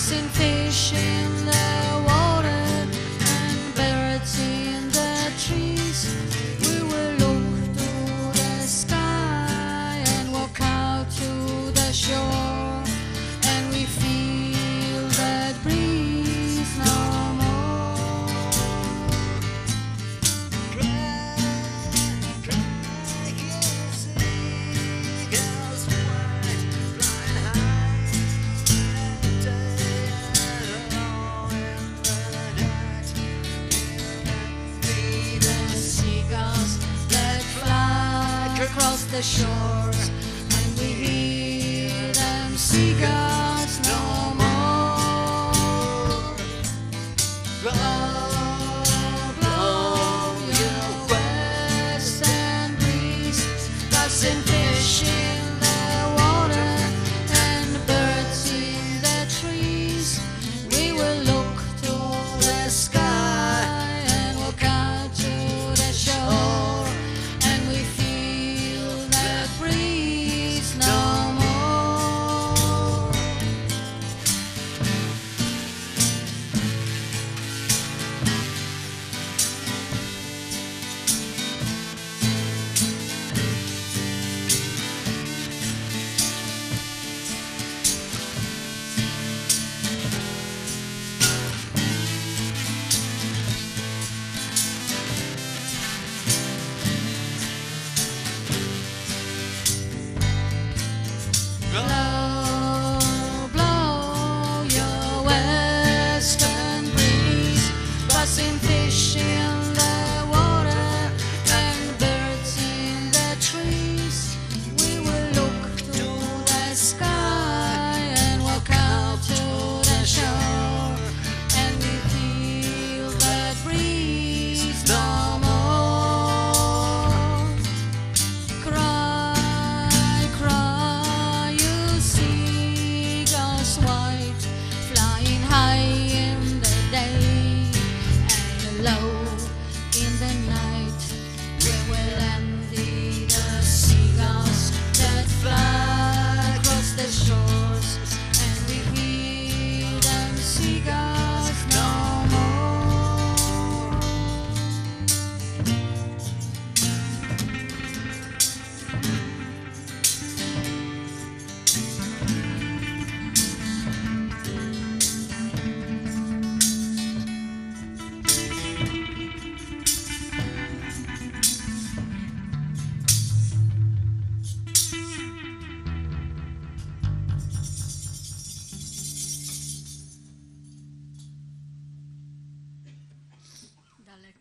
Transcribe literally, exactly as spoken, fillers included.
Seen fish in the water and birds in the trees. We will look to the sky and walk out to the shore, and we feel that breeze no more. Cry, cry, you seagulls fly, flying high in the day and low in the night. Be the seagulls that fly across the shore.